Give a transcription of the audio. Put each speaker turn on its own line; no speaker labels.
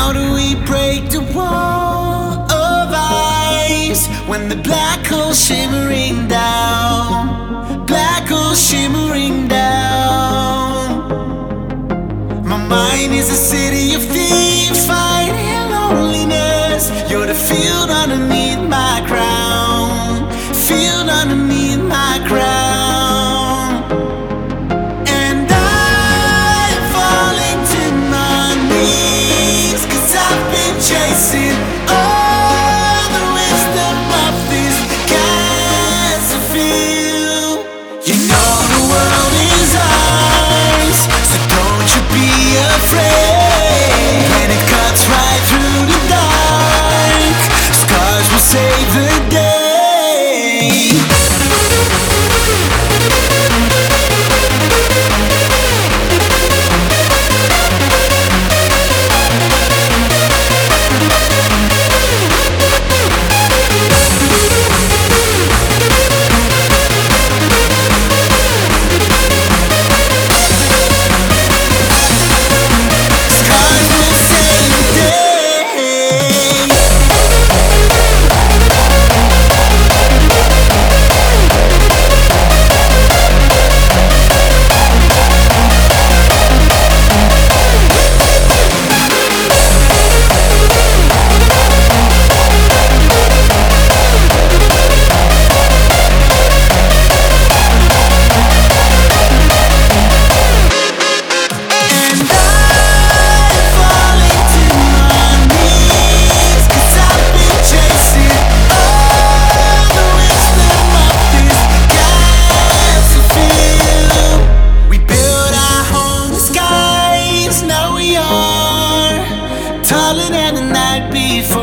How do we break the wall of ice when the black hole's shimmering down? Black hole shimmering down. My mind is a city of thieves fighting loneliness. You're the field underneath my crown. Field underneath my crown. And I'm falling to my knees, 'cause I've been chasing all the wisdom of this castle field. You know the world is ours, so don't you be afraid. When it cuts right through the dark, scars will save the day. Taller than the night before.